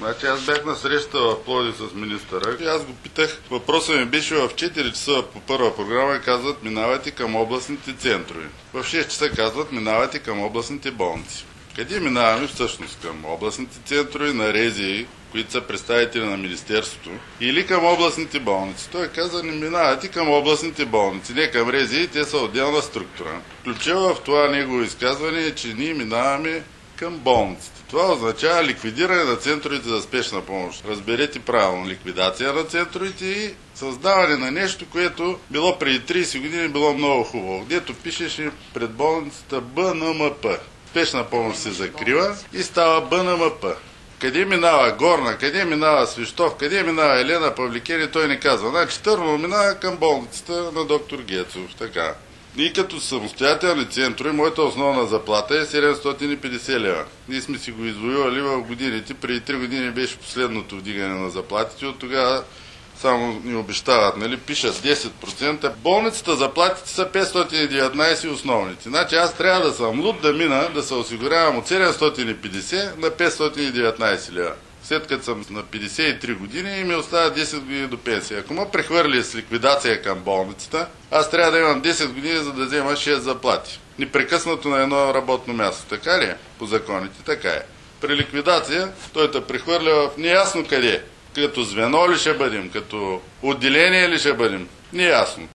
Значи аз бях на среща в Пловдив с министъра и аз го питах. Въпросът ми беше в 4 часа по първа програма и казват минавайте към областните центрове. В 6 часа казват минавайте към областните болници. Къде минаваме всъщност? Към областните центрове на РЗИ, които са представители на Министерството, или към областните болници. Той каза, не минавате към областните болници, не към РЗИ, те са отделна структура. Ключово в това негово изказване е, че ние минаваме към болниците. Това означава ликвидиране на центровете за спешна помощ. Разберете правилно, ликвидация на центровете и създаване на нещо, което било преди 30 години, било много хубаво. Дето пишеше пред болницата БНМП. Спешна помощ се закрива и става БНМП. Къде минава Горна, къде минава Свищов, къде минава Елена Павликени, той не казва. Значи Търново минава към болницата на доктор Гецов. Така. И като самостоятелни центрове, моята основна заплата е 750 лева. Ние сме си го извоювали в годините. Преди 3 години беше последното вдигане на заплатите. От тогава само ни обещават, нали, пишат 10%. Болницата заплатите са 519 основните. Значи аз трябва да съм луд да мина, да се осигурявам от 750 на 519 лева. След като съм на 53 години и ми остава 10 години до пенсия. Ако ме прехвърли с ликвидация към болницата, аз трябва да имам 10 години, за да взема 6 заплати. Непрекъснато на едно работно място. Така ли е? По законите така е. При ликвидация той те прехвърля в неясно къде. Като звено ли ще бъдем, като отделение ли ще бъдем, неясно.